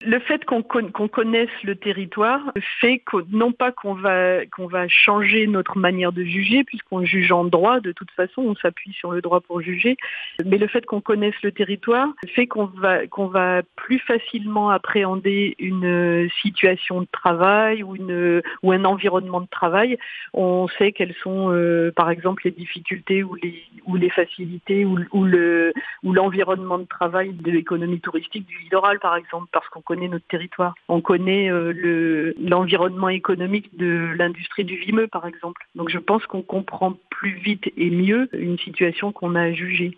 Le fait qu'on connaisse le territoire fait que non pas qu'on va changer notre manière de juger, puisqu'on juge en droit, de toute façon, on s'appuie sur le droit pour juger, mais le fait qu'on connaisse le territoire fait qu'on va plus facilement appréhender une situation de travail ou un environnement de travail. On sait quelles sont, par exemple, les difficultés ou les facilités ou l'environnement de travail de l'économie touristique du littoral, par exemple, parce qu'on connaît notre territoire. On connaît l'environnement économique de l'industrie du Vimeux, par exemple. Donc je pense qu'on comprend plus vite et mieux une situation qu'on a à juger.